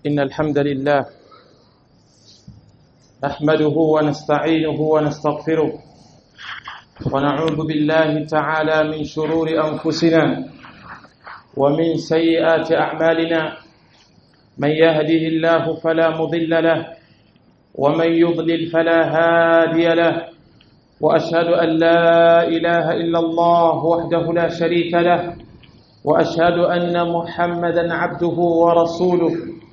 إن الحمد لله نحمده ونستعينه ونستغفره ونعوذ بالله تعالى من شرور أنفسنا ومن سيئات أعمالنا من يهده الله فلا مضل له ومن يضلل فلا هادي له وأشهد أن لا إله إلا الله وحده لا شريك له وأشهد أن محمدا عبده ورسوله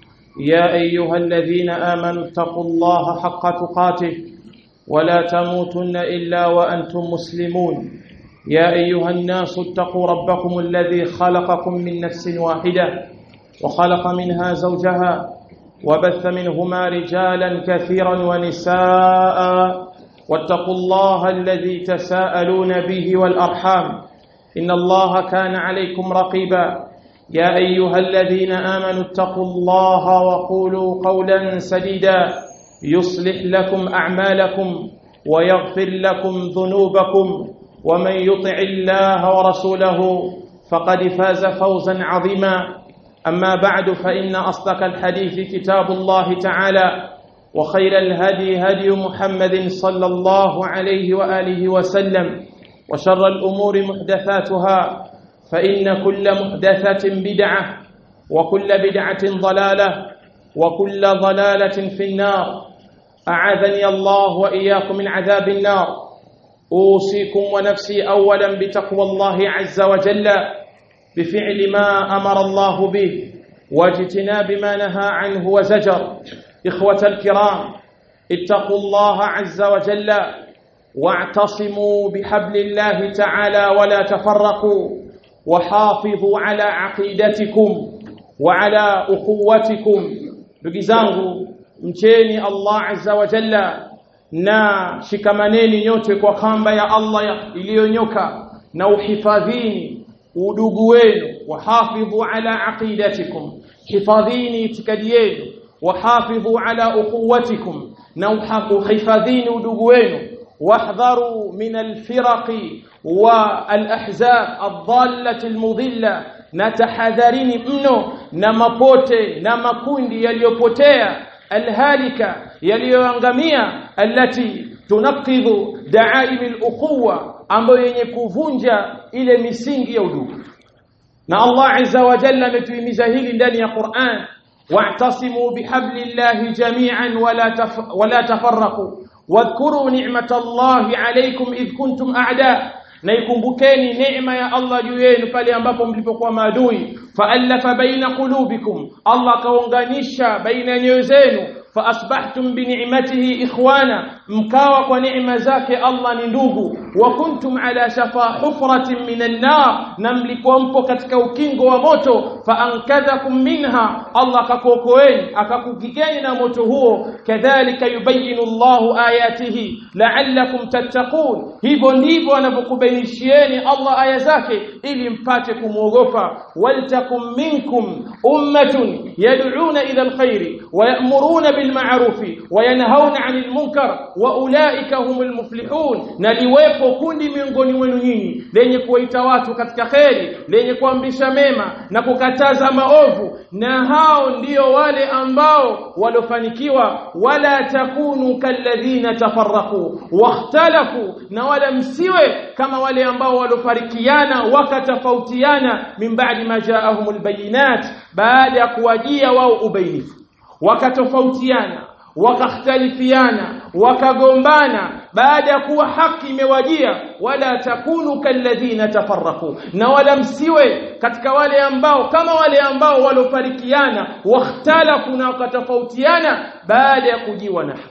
يا أيها الذين آمنوا اتقوا الله حق تقاته ولا تموتن إلا وأنتم مسلمون يا أيها الناس اتقوا ربكم الذي خلقكم من نفس واحدة وخلق منها زوجها وبث منهما رجالا كثيرا ونساء واتقوا الله الذي تساءلون به والأرحام إن الله كان عليكم رقيبا يا أيها الذين آمنوا اتقوا الله وقولوا قولا سديدا يصلح لكم أعمالكم ويغفر لكم ذنوبكم ومن يطع الله ورسوله فقد فاز فوزا عظيما أما بعد فإن أصدق الحديث كتاب الله تعالى وخير الهدي هدي محمد صلى الله عليه وآله وسلم وشر الأمور محدثاتها فإن كل محدثة بدعة وكل بدعة ضلالة وكل ضلالة في النار أعاذني الله وإياكم من عذاب النار أوصيكم ونفسي أولا بتقوى الله عز وجل بفعل ما أمر الله به واجتناب ما نهى عنه وزجر إخوة الكرام اتقوا الله عز وجل واعتصموا بحبل الله تعالى ولا تفرقوا وحافظوا على عقيدتكم وعلى أخوتكم بجزangu mcheni Allah azza wa jalla na shikamaneni nyote kwa kamba ya Allah iliyonyoka na uhifadhini udugu wenu wahafidhu ala aqidatikum hifadhini itikadi yenu wahafidhu ala ukhuwatikum na uhifadhini udugu wenu واحذروا من الفرق والأحزاب الضالة المضلة نتحذرين منه نمapote نمakundi yaliyopotea الهالكة yaliyoangamia التي تنقض دعائم الأخوة ambayo yenye kuvunja ile misingi ya udugu na Allah azza wa jalla ametuhimiza hili ndani ya Qur'an wa'tasimu bihablillahi jami'an wala tafarraqu واذكروا نعمة الله عليكم إذ كنتم أعداء نيكمبكeni neema ya Allah juu yenu pale ambapo mlipokuwa maadui fa'alafa baina qulubikum Allah kaunganisha baina nyoyo zenu faasbahtum bi ni'matihi ikhwana mkawa kwa neema zake Allah ni ndugu wa kuntum ala shafa hufratin minan nar na mlikuwa mpo katika ukingo wa moto faankadhakum minha Allah akakuokoeni akakukigeni na moto huo kadhalika yubayinu Allahu ayatihi la'allakum tattaqun hivyo ndivyo anapokubainishieni Allah aya zake ili mpate kumuogopa waltakum minkum ummatun yad'una ila alkhairi wa ya'muruna بالمعروف وينهون عن المنكر واولئك هم المفلحون naliwepo kundi miongoni mwenu nyinyi lenye kuwaita watu katika khairi lenye kuamrisha mema na kukataza maovu na hao ndio wale ambao walofanikiwa wala takunu kalladhina tafarraqu wakhtalafu na wala msiwe kama wale ambao walofarikiana wakatofautiana min ba'di ma ja'ahumul bayinat baada ya kuwajia wao ubainifu wakatofautiana wakakhtalifiana wakagombana baada ya kuwa haki imewajia wala takunu kalladhina tafarraqu na wala msiwe katika wale ambao kama wale ambao walofarikiana wakhtalafu na wakatofautiana baada ya kujiwa na haki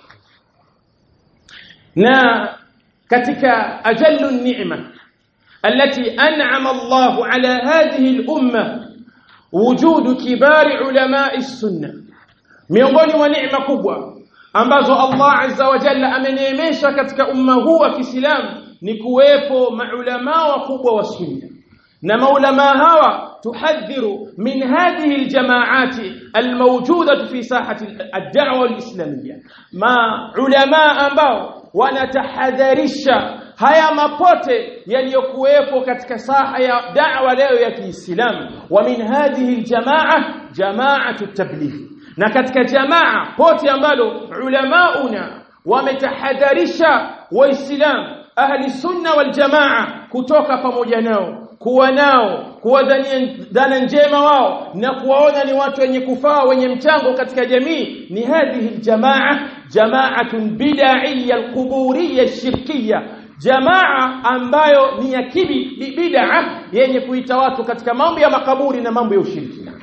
na katika ajallu ni'ma التي أنعم الله على هذه الأمة وجود كبار علماء السنة miongoni mwa neema kubwa ambazo Allah azza wa jalla ameneemesha katika umma huu wa Kiislamu ni kuwepo maulama wakubwa wa sunna na maulama hawa tuhadhiru min hadhihi aljamaati almawjudati fi sahati ad-da'wa al-islamiyya maulama ambao wanatahadharisha haya mapote yaliyokuwepo katika saha ya da'wa leo ya Kiislamu wa min hadhihi aljamaa jamaatu tabligh na katika jamaa pote ambalo ulamauna wametahadharisha waislamu ahli sunna wal jamaa kutoka pamoja nao, kuwa nao, kuwadhania dhana njema wao na kuwaona ni watu wenye kufaa, wenye mchango katika jamii, ni hadhihi aljamaa, jamaatun bid'iyya alquburiyya shirkiyya, jamaa ambayo ni ya bid'a yenye kuita watu katika mambo ya makaburi na mambo ya ushirikina.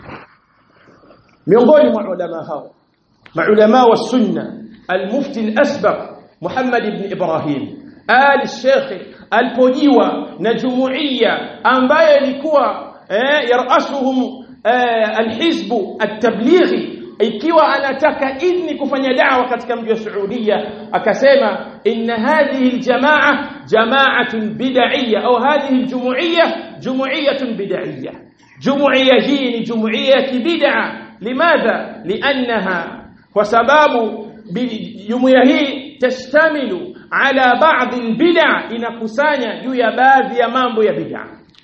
Miongoni mwa ulama hao, maulama wa sunna, al-mufti al-asbaq Muhammad ibn Ibrahim al-Sheikh alipojiwa na jumuiya ambayo ilikuwa yarasuhum al-hizb at-tablighi, ikiwa anataka idhni kufanya da'wa katika mji wa Saudia, akasema inna hadhihi aljamaa jama'atun bid'iyya au hadhihi aljumuiyya jumuiyyatun bid'iyya. Jumuiya hii ni jumuiya ya kibid'a. Limadha? Liannaha, kwa sababu jumuiya hii tashtamilu ala ba'd albid'a, inakusanya juu ya baadhi ya mambo ya bid'a,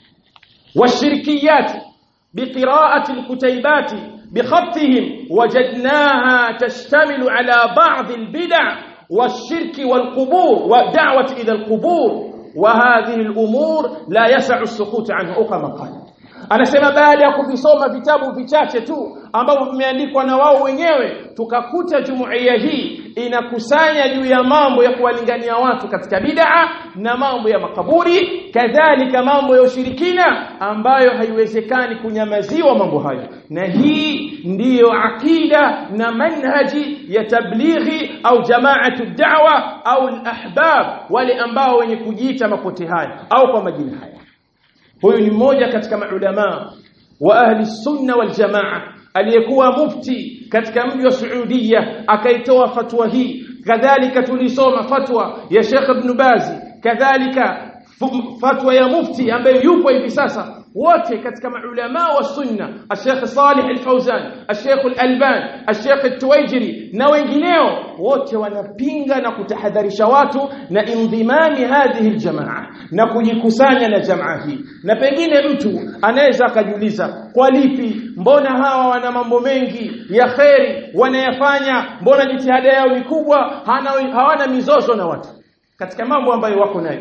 washirkiyat biqira'ati alkutaybat بخطهم وجدناها تشتمل على بعض البدع والشرك والقبور والدعوة إلى القبور، وهذه الأمور لا يسع السكوت عنها كما قال. Anasema baada ya kuvisoma vitabu vichache tu ambavyo vimeandikwa na wao wenyewe, tukakuta jumuiya hii inakusanya juu ya mambo ya kuwalingania watu katika bid'a na mambo ya makaburi, kadhalika mambo ya ushirikina ambayo haiwezekani kunyamaziwa mambo hayo. Na hii ndiyo akida na manhaji ya tablighi au jamaatu da'wa au al-ahbab, wale ambao wenye kujiita mapote haya au kwa majina haya. Huyu ni mmoja katika maulama wa ahli sunna wal jamaa aliyekuwa mufti katika mji wa Saudia, akaitoa fatwa hii. Kadhalika tulisoma fatwa ya Sheikh Ibn Bazi, kadhalika fatwa ya mufti ambaye yupo hivi sasa, wote katika maulama wa sunna, Sheikh Salih Al-Fawzan, Sheikh Al-Albani, Sheikh Al-Tuwaijiri na wengineo, wote wanapinga na kutahadharisha watu na indhimami hadhihi aljamaa na kujikusanya na jamaa hii. Na pengine mtu anaweza akajiuliza, kwa lipi? Mbona hawa wana mambo mengi ya khairi wanayafanya, mbona jitihada yao ni kubwa, hawana mizozo na watu katika mambo ambayo wako nayo?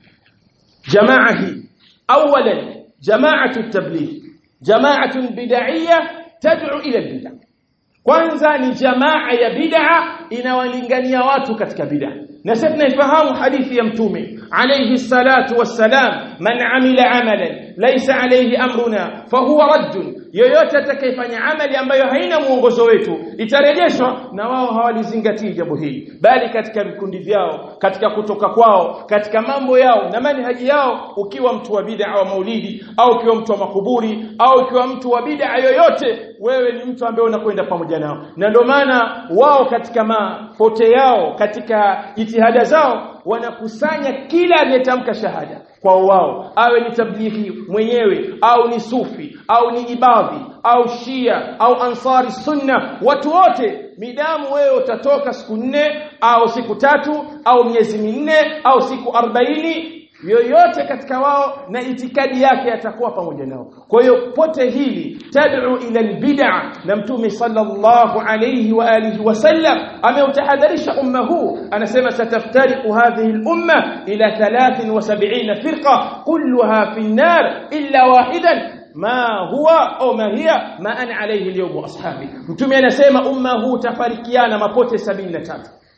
Jamaa hii awalan جماعة التبليغ جماعة بدعية تدعو إلى البدع. kwanza ni jamaa ya bid'a inawalingania watu katika bid'a. Na sasa tunafahamu hadithi ya mtume alayhi salatu wassalam, man amila amalan laysa alayhi amruna fahuwa radd, yoyote atakayefanya amali ambayo haina muongozo wetu itarejeshwa. Na wao hawalizingatii jambo hili, bali katika vikundi vyao, katika kutoka kwao, katika mambo yao na manhaji yao, ukiwa mtu wa bid'a au maulidi au ukiwa mtu wa makuburi au ukiwa mtu wa bid'a yoyote, wewe ni mtu ambaye unakwenda pamoja nao. Na ndio maana wao katika mapote yao, katika jitihada zao, wanakusanya kila aliyetamka shahada kwa wao, awe ni tablighi mwenyewe au ni sufi au ni ibadhi au shia au ansari sunna, watu wote, midamu wewe utatoka siku 4 au siku 3 au miezi 4 au siku 40, yoyote katika wao na itikadi yake atakuwa pamoja nao. Kwa hiyo pote hili tad'u ila albid'a, na mtume sallallahu alayhi wa alihi wasallam ameutahadharisha umma huu, anasema sataftariqu hadhihi al-umma ila 73 firqa kulluha fi an-nar illa wahidan ma huwa au ma hiya ma ana alayhi al-yawm ashabi. Mtume anasema umma huu tafarikiana mapote 73,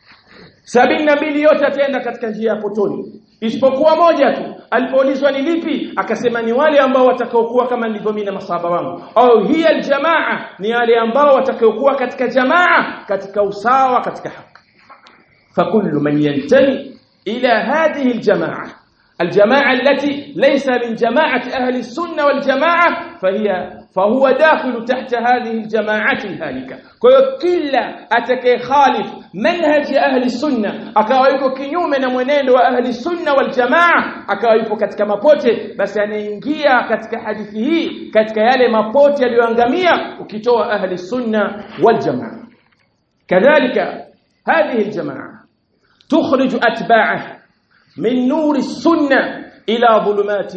72 yote ataenda katika njia ya potoni, isipokuwa moja tu. Alipoulizwa ni lipi, akasema ni wale ambao watakaokuwa kama nilivyo mimi na masahaba wangu, au hiya aljamaa, ni wale ambao watakaokuwa katika jamaa, katika usawa, katika haki. fakullu man yantami ila hadhihi aljamaa, الجماعة التي ليس من جماعة أهل السنة والجماعة فهو داخل تحت هذه الجماعة الهالكة. كل أتكي خالف منهج أهل السنة أكاويكو كنيومنا منين وأهل السنة والجماعة أكاويكو كتك مبوتي بس ينجيا كتك حديثه كتك يالي مبوتي ليوانغامية وكتوى أهل السنة والجماعة. كذلك هذه الجماعة تخرج أتباعه من نور السنة إلى ظلمات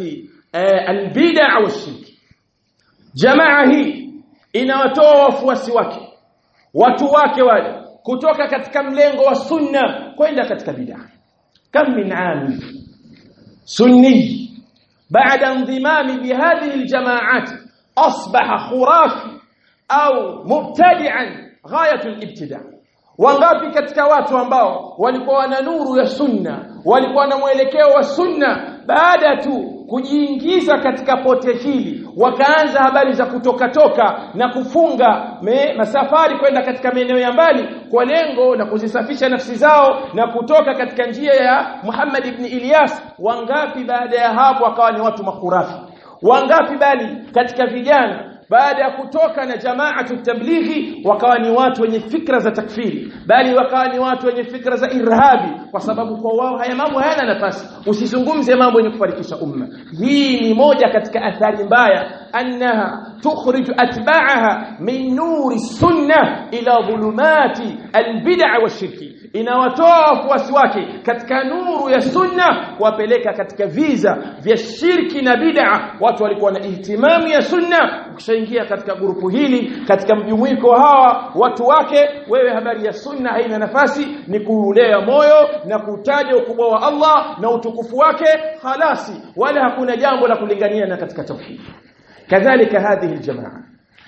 البدع والشرك. جماعة هي inawatoa wafuasi wake watu wake wale kutoka katika mlengo wa sunna kwenda katika bid'ah. Kam min ami sunni baada indimami bihadhihi aljama'at asbaha khurafi au mubtadi'an ghayat alibtida'. Wangapi katika watu ambao walikuwa wana nuru ya sunna, walikuwa na mwelekeo wa sunna, baada tu kujiingiza katika pote hili wakaanza habari za kutoka na kufunga masafari kwenda katika maeneo ya mbali kwa lengo la kuzisafisha nafsi zao na kutoka katika njia ya Muhammad ibn Ilyas. Wangapi baada ya hapo wakawa ni watu makhurafi? Wangapi bali katika vijana baada ya kutoka na jamaatu tablighi wakawa ni watu wenye fikra za takfiri, bali wakawa ni watu wenye fikra za irhabi, kwa sababu kwa wao haya mambo hayana nafasi. Usizungumze mambo yenye kufarikisha umma. Hii ni moja katika athari mbaya, annaha tukhriju atba'aha min nuri sunnah ila dhulumati albid'a washirki. Inawatoa wafuasi wake katika nuru ya sunna kuwapeleka katika viza vya shirki na bid'a. Watu walikuwa na ihtimamu ya sunna, ukishaingia katika grupu hili, katika mjumuiko hawa watu wake, wewe habari ya sunna haina nafasi, ni kuulea moyo na kutaja ukubwa wa Allah na utukufu wake khalasi, wala hakuna jambo la kulingania na katika tauhid. Kadhalika hadhihi aljamaa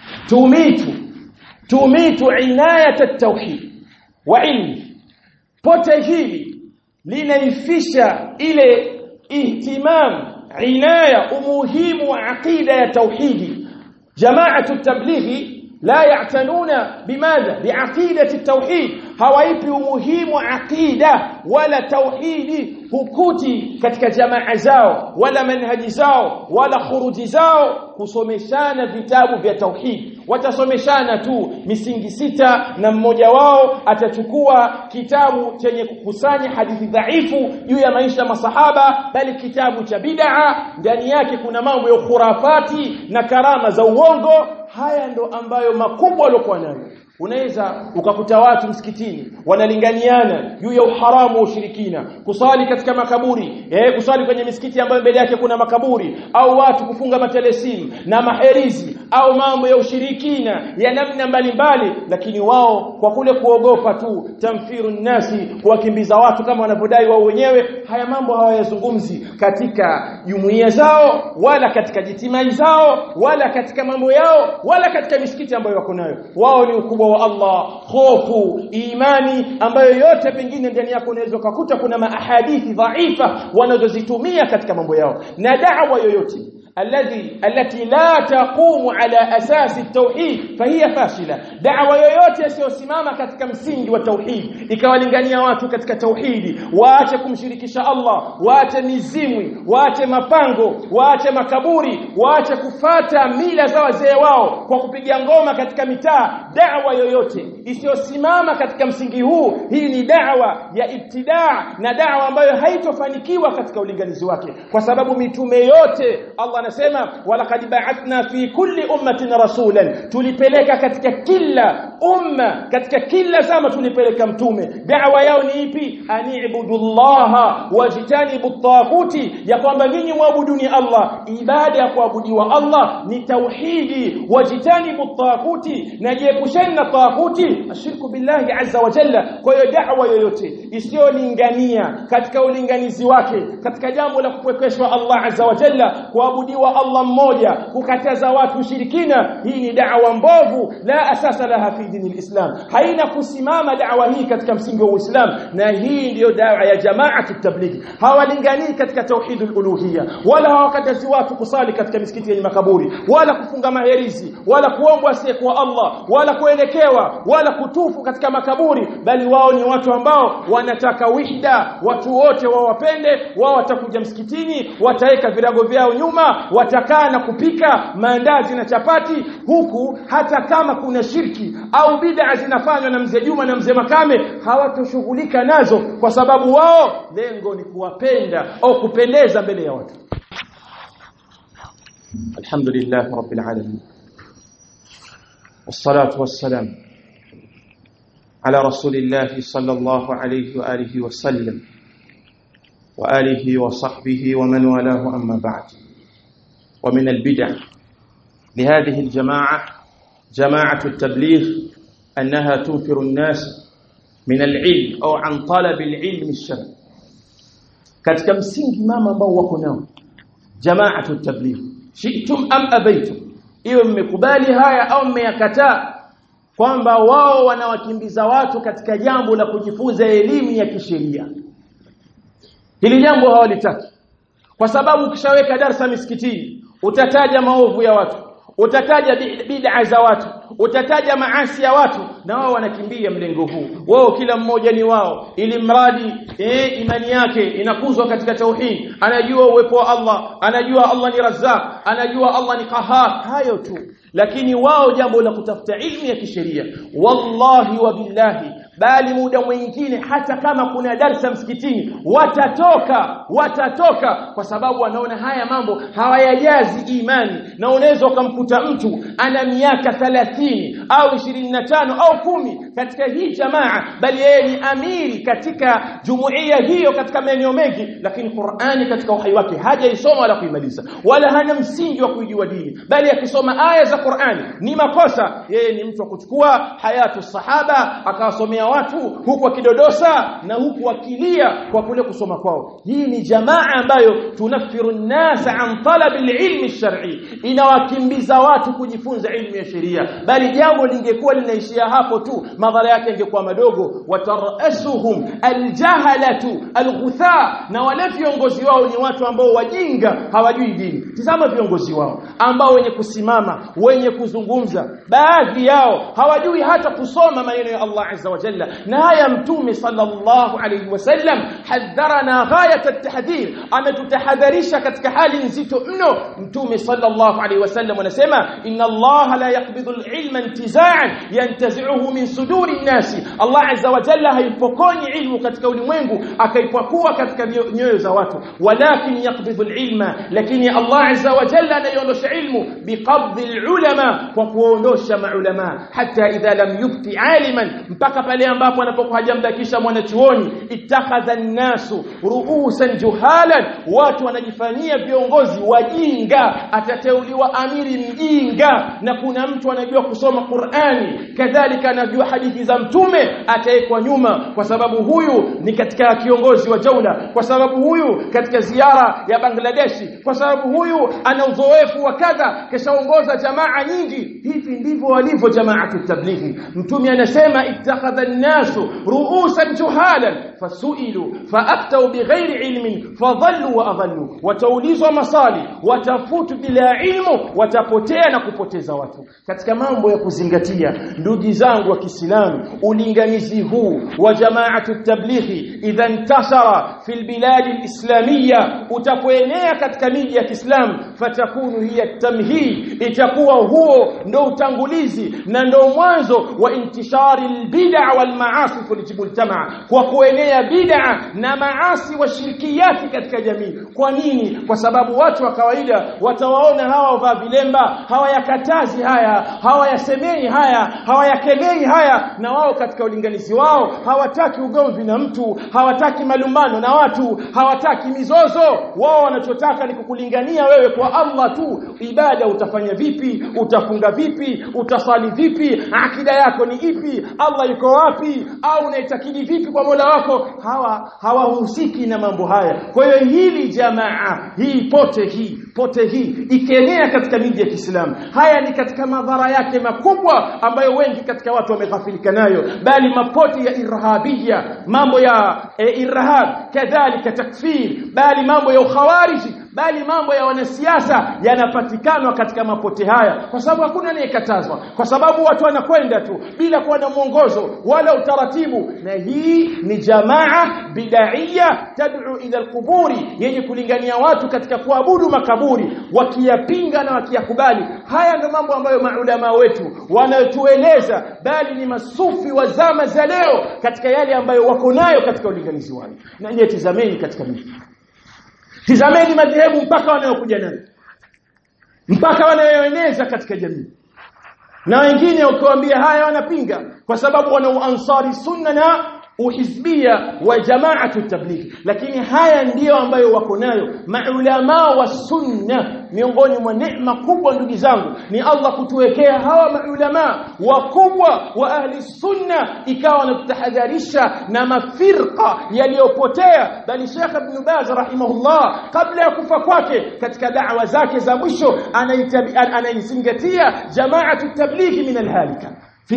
tumitu inayat at-tauhid wa ilmi. Pote hili linaifisha ile ihtimam, inaya, umuhimu wa aqida ya tauhidi. Jamaatu tablighi la ya'tanuna bimadha biaqidati at-tauhid, hawaipi umuhimu aqida wala tauhidi hukuti katika jamaa zao wala manhaji zao wala khuruji zao kusomeshana vitabu vya tauhid. Watasomeshana tu misingi sita, na mmoja wao atachukua kitabu chenye kukusanya hadithi dhaifu juu ya maisha masahaba, bali kitabu cha bid'a, ndani yake kuna mambo ya khurafati na karama za uongo. Haya ndo ambayo makubwa waliokuwa nayo. Unaweza ukakuta watu msikitini wanalinganiana juu ya uharamu wa ushirikina, kusali katika makaburi, kusali kwenye misikiti ambayo mbele yake kuna makaburi, au watu kufunga matelesimu na maherizi au mambo ya ushirikina ya namna mbalimbali, lakini wao kwa kule kuogopa tu tamfiru nasi, kuwakimbiza watu kama wanavyodai wao wenyewe, haya mambo hawayazungumzi katika jumuiya zao wala katika jitimai zao wala katika mambo yao wala katika misikiti ambayo wako nayo. Wao ni ukubwa wa Allah, hofu, imani ambayo yote pengine ndani yako unaweza kukuta kuna maahadithi dhaifa wanazozitumia katika mambo yao. Na da'wa yoyote التي لا تقوم على أساس التوحيد فهي فاشلة. دعوة yoyote isiyosimama katika msingi wa tauhid, ikawalingania watu katika tauhidi, waache kumshirikisha Allah, waache mizimwi, waache mapango, waache makaburi, waache kufata mila za wazee wao kwa kupiga ngoma katika mitaa. Da'wa yoyote isiyosimama katika msingi huu, hii ni da'wa ya ibtidaa, na da'wa ambayo haitofanikiwa katika ulinganizi wake, kwa sababu mitume yote Allah anasema walaqad ba'athna fi kulli ummatin rasulan, tulipeleka katika kila umma, katika kila zama tulipeleka mtume. Da'wa yao ni ipi? Ani'budullaha wajtanibu at-taghuti, ya kwamba nyinyi muabuduni Allah. Ibada ya kuabudiwa Allah ni tauhidi. Wajtanibu at-taghuti, na jiepusheni na taghuti, ashirku billahi azza wa jalla. Kwa hiyo da'wa yoyote isiyolingania katika ulinganizi wake katika jambo la kupwekeshwa Allah azza wa jalla, kuabudiwa Allah mmoja, kukataza watu ushirikina, hii ni da'wa mbovu, la asasa laha fi dini alislam. Haina kusimama da'wa hii katika msingi wa Uislamu, na hii ndiyo da'wa ya jamaatu tablighi. Hawalingani katika tauhidul uluhiyya, wala hawakatazi watu kusali katika misikiti yenye makaburi, wala kufunga maherizi, wala kuombwa asiyekuwa Allah, wala kuelekewa, wala kutufu katika makaburi, bali wao ni watu ambao wanataka wahda, watu wote wawapende. Wao watakuja msikitini, wataweka virago vyao nyuma, watakaa na kupika maandazi na chapati, huku hata kama kuna shirki au bid'a zinafanywa na mzee Juma na mzee Makame hawatoshughulika nazo, kwa sababu wao lengo ni kuwapenda au kupendeza mbele ya watu. Alhamdulillah rabbil alamin, wassalatu wassalam ala rasulillah sallallahu alayhi wa alihi wa sallam wa alihi wa sahbihi wa man walahu, amma ba'd. ومن البدع لهذه الجماعة جماعة التبليغ أنها تنفر الناس من العلم أو عن طلب العلم الشرعي. katika msingi mama ambao wako nao jamaatu tabligh, shi'tum am abaytum, iwe mmekubali haya au mmeyakataa, kwamba wao wanawakimbiza watu katika jambo la kujifunza elimu ya kisheria. Hili jambo hawalitaki, kwa sababu ukishaweka darasa misikitini utataja maovu ya watu, utataja bid'a za watu, utataja maasi ya watu, na wao wanakimbia mlengo huu. Wao kila mmoja ni wao, ili mradi imani yake inakuzwa katika tauhid, anajua uwepo wa Allah, anajua Allah ni Razzaq, anajua Allah ni Qahhar, hayo tu. Lakini wao jambo la kutafuta ilmu ya kisheria, wallahi wa billahi, bali muda mwingine hata kama kuna darasa msikitini watatoka kwa sababu wanaona haya mambo hawayajazi imani. Na unaweza ukamkuta mtu ana miaka 30 au 25 au 10 katika hii jamaa, bali yeye ni amiri katika jumuiya hiyo katika maeneo mengi, lakini Qur'ani katika uhai wake hajaisoma wala kuimaliza, wala hana msingi wa kujua dini, bali akisoma aya za Qur'ani ni makosa. Yeye ni mtu wa kuchukua hayatu sahaba akawasomea watu huku akidodosa na huku akilia kwa kule kusoma kwao. Hii ni jamaa ambayo tunafiru an-nas an talab al-ilm ash-shar'i, inawakimbiza watu kujifunza ilmu ya sheria. Bali jambo lingekuwa linaishia hapo tu, madhara yake ingekuwa madogo. Watarasuhum al-jahalatu al-ghutha, na wale viongozi wao ni watu ambao wajinga, hawajui dini. Tazama viongozi wao ambao wenye kusimama, wenye kuzungumza, baadhi yao hawajui hata kusoma maneno ya Allah azza wa jalla. Na haya Mtume sallallahu alayhi wasallam hadharana ghayat at-tahdhir, ametutahadharisha katika hali nzito mno. Mtume sallallahu alayhi wasallam anasema, inna Allah la yaqbidu al-ilma intiza'an yantazi'uhu min suduri an-nas. Allah azza wa jalla haipokonyi ilmu katika ulimwengu akaipakua katika nyoyo za watu, walakin yaqbidu al-ilma, lakini Allah azza wa jalla anaondosha ilmu biqabdi al-ulama, kwa kuondosha maulama, hata idha lam yubqi aliman, mpaka pale ambapo anapokuwa hajambakisha mwanachuoni, ittakhadha an-nasu ru'usan juhalan, watu wanajifanyia viongozi wajinga. Atateuliwa amiri mjinga, na kuna mtu anajua kusoma Qur'ani, kadhalika anajua hadithi za Mtume, ataekwa nyuma kwa sababu huyu ni katika kiongozi wa jaula, kwa sababu huyu katika ziara ya Bangladeshi, kwa sababu huyu ana uzoefu wa kadha, kishaongoza jamaa nyingi. Hivi ndivyo walivyo jamaatu tablighi. Mtume anasema, ittakhadha an-nasu ru'usan juhalan fasu'ilu fa'aftau bighairi ilmin fadhallu wa adhallu. Wataulizwa maswali, watafutu bila ilmu, watapotea na kupoteza watu. Katika mambo ya kuzingatia, ndugu zangu wa Kiislamu, ulinganizi huu wa jamaatu tablighi idha intashara fil bilad al-islamiyya, utapoenea katika miji ya Kiislamu, fatakunu hiya tamhid, itakuwa huo ndo utangulizi na ndo mwanzo wa intishari al-bid'a wal maasi fil mujtama, kwa kuenea bid'a na maasi wa shirkiyati katika jamii. Kwa nini? Kwa sababu watu wa kawaida watawaona hawa wavaa vilemba, hawayakatazi haya, hawayasemei haya, hawayakemei haya, na wao katika ulinganizi wao hawataki ugomvi na mtu, hawataki malumbano na watu, hawataki mizozo. Wao wanachotaka ni kukulingania wewe kwa Allah tu. Ibada utafanya vipi, utafunga vipi, utasali vipi, akida yako ni ipi, Allah yuko wapi, au unaitakidi vipi kwa Mola wako. Hawahusiki na mambo haya. Kwa hiyo hili jamaa hii pote hii ikienea katika miji ya Kiislamu, haya ni katika madhara yake makubwa ambayo wengi katika watu wameghafilika nayo. Bali mapote ya irhabia, mambo ya irhab, kadhalika takfir, bali mambo ya ukhawariji, bali mambo ya wanasiasa yanapatikana katika mapote haya, kwa sababu hakuna anayekatazwa, kwa sababu watu wanakwenda tu bila kuwa na mwongozo wala utaratibu. Na hii ni jamaa bid'iyya tad'u ila al-quburi, yenye kulingania watu katika kuabudu makaburi, wakiyapinga na wakiyakubali. Haya ndio mambo ambayo maulama wetu wanayotueleza, bali ni masufi wa zama za leo katika yale ambayo wako nayo katika ulinganizi wao. Na nyie tizameni katika miji, tizameni madhehebu mpaka wanayokuja nayo, mpaka wanayoeneza katika jamii, na wengine ukiwaambia haya wanapinga, kwa sababu wana uansari sunna na uhizbia wa jamaatu tablighi. Lakini haya ndiyo ambayo wako nayo maulama wa sunna. Miongoni mwa neema kubwa ndugu zangu ni Allah kutuwekea hawa maulama wakubwa wa ahli sunna, ikawa wanatahadharisha na mafirqa yaliyopotea. Bali Sheikh Ibn Baz rahimahullah kabla ya kufa kwake katika da'wa zake za mwisho anaizingatia jamaatu tablighi min alhalika في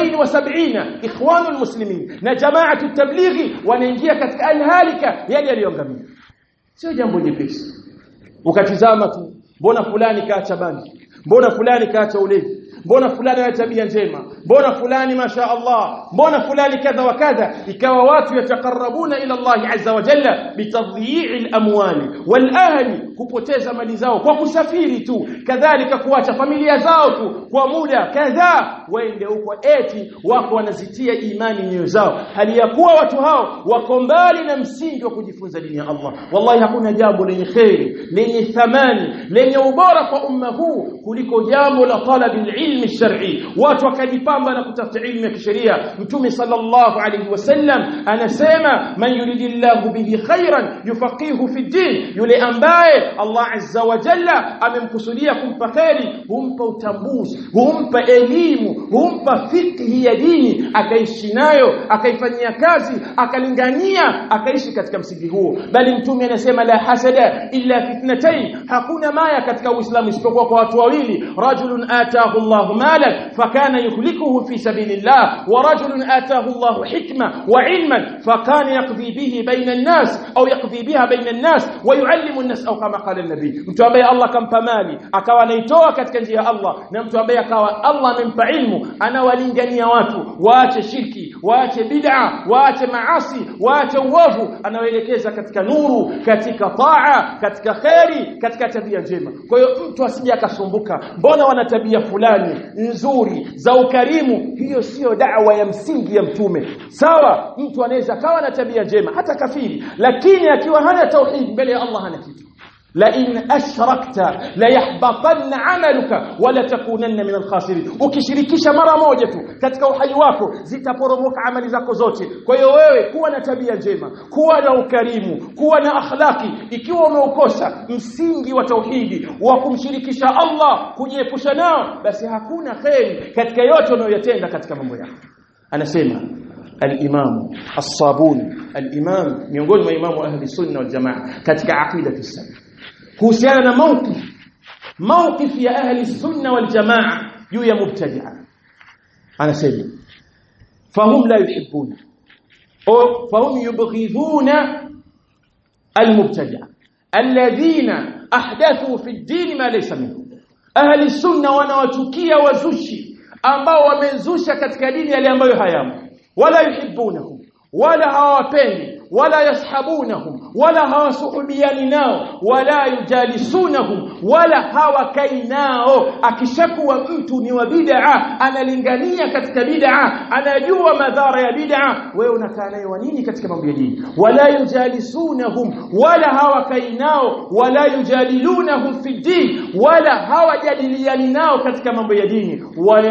72 إخوان المسلمين na jamaatu tablighi wanaingia katika alhalika, yale yaliyoangamia. Sio jambo jepesi ukatizama tu mbona fulani kaacha bangi, mbona fulani kaacha ulevi, mbona fulani ana tabia njema, mbona fulani masha Allah, mbona fulani kadha wa kadha, ikawa watu yatakarabuna ila Allah azza wa jalla bitadhi'i al-amwali wal ahli, kupoteza mali zao kwa kusafiri tu, kadhalika kuacha familia zao tu kwa muda kadhaa, waende huko eti wako wanazitia imani nyoyo zao, hali ya kuwa watu hao wako mbali na msingi wa kujifunza dini ya Allah. Wallahi hakuna jambo lenye khairi, lenye thamani, lenye ubora kwa umma huu kuliko jambo la talabil ilmi shar'i. Watu wakajipamba na kutafuta ilmu ya kisheria. Mtume sallallahu alayhi wasallam anasema man yuridillahu bihi khairan yufaqihu fi din, yule ambaye Allah azza wa jalla amemkusudia kumpa khairi humpa utambuzi, humpa elimu, humpa fikhi ya dini, akaishi nayo, akaifanyia kazi, akalingania, akaishi katika msingi huo. Bali Mtume anasema la hasada illa fitnatayn, hakuna maya katika Uislamu isipokuwa kwa watu wawili, rajulun ataahu Allahu malan fakana yuhlikuhu fi sabilillah, wa rajulun ataahu Allahu hikma wa ilman fakana yaqdi bihi baina an-nas au yaqdi biha baina an-nas wa yuallimu an-nas, au kama qala an-nabi. Mtu ambaye Allah kampa mali akawa anaitoa katika njia ya Allah, na mtu ambaye akawa Allah amempa ilmu anawalingania watu waache shirki, waache bid'a, waache maasi, waache uovu, anawaelekeza katika nuru, katika taa, katika khairi, katika tabia njema. Kwa hiyo mtu asije akasumbuka mbona wana tabia fulani nzuri za ukarimu, hiyo sio da'wa ya msingi ya Mtume. Sawa, mtu anaweza kawa na tabia njema hata kafiri, lakini akiwa hana tauhid mbele ya Allah hana kitu. la in ashrakta la yahbatanna amaluka wala takunanna min alkhasirin, ukishirikisha mara moja tu katika uhai wako zitaporomoka amali zako zote. Kwa hiyo wewe kuwa na tabia njema, kuwa na ukarimu, kuwa na akhlaki. Ikiwa umeukosa msingi wa tauhidi wa kumshirikisha Allah, kujiepusha nao, basi hakuna khairi katika yote unayoyatenda katika mambo yako. Anasema al-Imam as-Sabuni, al-Imam miongoni mwa imamu ahli sunna wal jamaa katika aqida as-salaf, kuhusiana na mawqif ya ahli sunna wal jamaa juu ya mubtadi'a. Anasema fahum la yuhibbuna au fahum yubghiduna al-mubtadi'a alladhina ahdathu fi ad-din ma laysa minhu. Ahli sunna wanawachukia wazushi ambao wamezusha katika dini yale ambayo hayamo. Wala yuhibbunahum, wala hawapendi, wala yashabunahum, wala hawasuhubiani nao, wala yujalisuunahum, wala hawakai nao. Akishakuwa mtu ni wa bid'a, analingania katika bid'a, anajua madhara ya bid'a, wewe unakaa naye wa nini katika mambo ya dini? Wala yujalisuunahum, wala hawakai nao, wala yujadilunahum fi din, wala hawajadiliani nao katika mambo ya dini.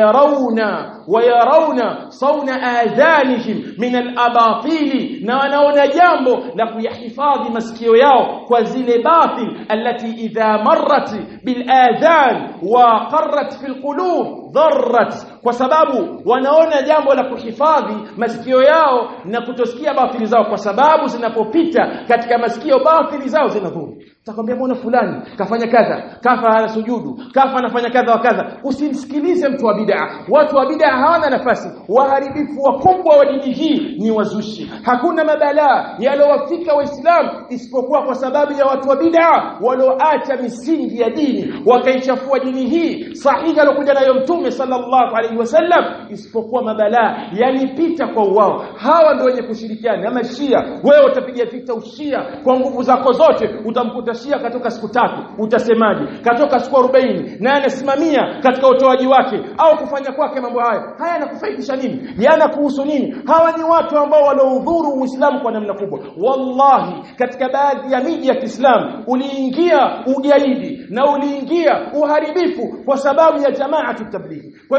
Wayarawna sawna adhanihim min al-abatili, na wanaona jambo la kuyahifadhi masikio yao kwa zile batil allati idha marrat bil adhan wa qarrat fil qulub dharrat, kwa sababu wanaona jambo la kuhifadhi masikio yao na kutosikia batili zao, kwa sababu zinapopita katika masikio batili zao zinadhuru. Utakwambia mbona fulani kafanya kadha, kafa ana sujudu, kafa anafanya kadha wa kadha. Usimsikilize mtu wa bid'a. Watu wa bid'a hawana nafasi. Waharibifu wakubwa wa dini hii ni wazushi. Hakuna mabalaa yalowafika Waislamu isipokuwa kwa sababu ya watu wa bid'a walioacha misingi ya dini, wakaichafua dini hii sahihi aliyokuja nayo Mtume sallallahu alaihi wasallam, isipokuwa mabalaa yalipita kwa wao. Hawa ndio wenye kushirikiana na Mashia. Wewe utapiga vita ushia kwa nguvu zako zote, utamkuta Shia katoka siku 3, utasemaje? Katoka siku 40 na anasimamia katika utoaji wake au kufanya kwake mambo haya. Haya yanakufaidisha nini? Yanakuhusu nini? Hawa ni watu ambao wanaudhuru Uislamu kwa namna kubwa. Wallahi, katika baadhi ya miji ya Kiislamu uliingia ugaidi na uliingia uharibifu kwa sababu ya jamaatu tablighi. Kwa hiyo si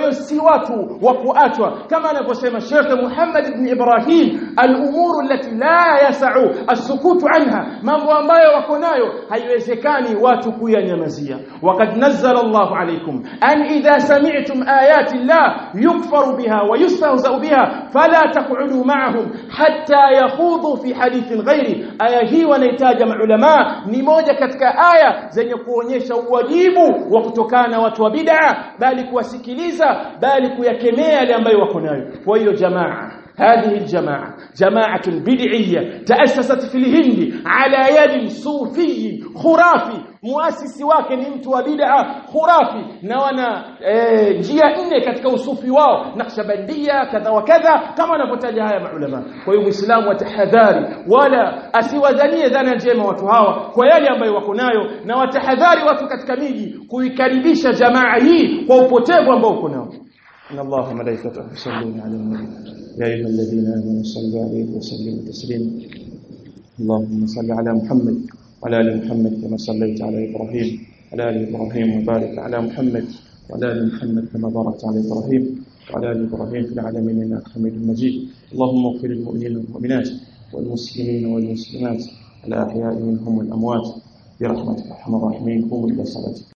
watu wa kuachwa kama anavyosema Sheikh Muhammad ibn Ibrahim al-umuru allati la yas'u as-sukutu anha mambo ambayo wako nayo haiwezekani watu kuyanyamazia waqad nazzala Allahu alaykum an idha sami'tum ayati Allah yukfaru biha wa yustahza'u biha fala taq'udu ma'ahum hatta yakhudhu fi hadithin ghairi aya hii wanahitaji maulama ni moja katika aya zenye kuonyesha uwajibu wa kutokana na watu wa bid'a bali kuwasikiliza bali kuyakemea yale ambayo wako nayo kwa hiyo jamaa هذه الجماعة جماعة بدعية تأسست في الهند على يد صوفي خرافي مؤسس wake ni mtu wa bid'a khurafi na wana njia nne katika usufi wao naqshbandia kadha wa kadha kama wanavyotaja haya maulama kwa hiyo muislamu atahadhari wala asiwadhanie dhana njema watu hawa kwa yale ambayo wako nayo na watahadhari watu katika miji kuikaribisha jamaa hii kwa upotevu ambao uko nao إن الله وملائكته يصلون على النبي يا أيها الذين آمنوا صلوا عليه وسلموا تسليما اللهم صل على محمد وعلى آل محمد كما صليت على إبراهيم وعلى آل إبراهيم وبارك على محمد وعلى آل محمد كما باركت على إبراهيم وعلى آل إبراهيم في العالمين إنك حميد مجيد اللهم اغفر للمؤمنين والمؤمنات والمسلمين والمسلمات الأحياء منهم والأموات برحمتك يا أرحم الراحمين قوموا إلى صلاتكم